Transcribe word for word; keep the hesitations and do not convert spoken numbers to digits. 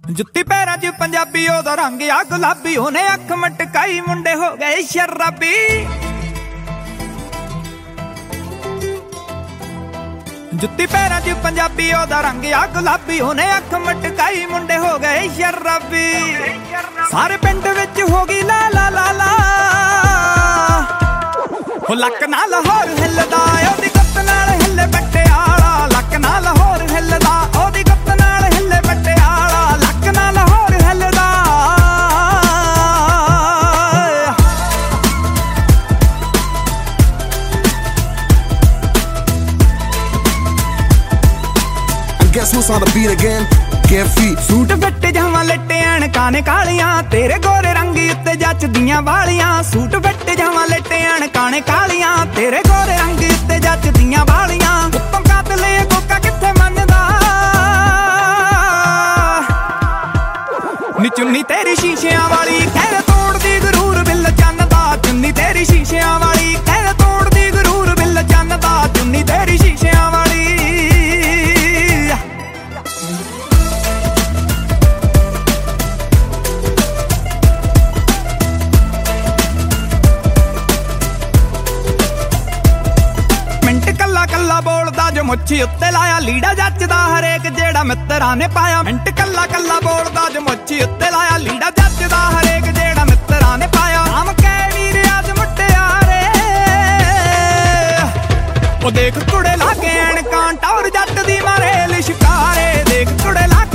जुत्ती पैरां च पंजाबी ओदा रंग आ गुलाबी, ओने अख मटकाई मुंडे हो गए शराबी। जुत्ती पैरां च पंजाबी ओदा रंग आ गुलाबी, ओने अख मटकाई मुंडे हो गए शराबी। सारे पिंड विच हो गई ला ला ला ला, हो लक ना लाहौर हिलदा ओदी गुत्त नाल हिले पटियाला। लक ना लाहौर हिलदा ओदी गुत्त नाल हिले पटियाला, लक ना लाहौर हिलदा। Guess who's on the beat again? Get feet. Suit फट जावां लट्टे अणकां ने कालियां, तेरे गोरे रंग उत्ते जचदियां वालियां। सूट फट जावां लट्टे अणकां ने कालियां, तेरे गोरे रंग उत्ते जचदियां वालियां। उत्तों कातले कोका कित्थे मनदा, नी चुन्नी तेरी शीशियां वाली कहर तोड़दी गरूर बिल चन्नदा। चुन्नी तेरी शीशियां वाली कहर तोड़दी गरूर बिल चन्नदा। चुन्नी तेरी शीशियां वाली। कल्ला कल्ला बोलदा जो मुच्छी उत्ते लाया, लीड़ा जचदा हरेक जेड़ा मित्तरां ने पाया। मिंट कल्ला कल्ला बोलदा जो मुच्छी उत्ते लाया, लीड़ा जचदा हरेक जेड़ा मित्तरां ने पाया। आम कै वीर अज मुटियारे, ओ देख कुड़े लागे अणकां टौर जट दी मारे लिशकारे। देख कुड़े लागे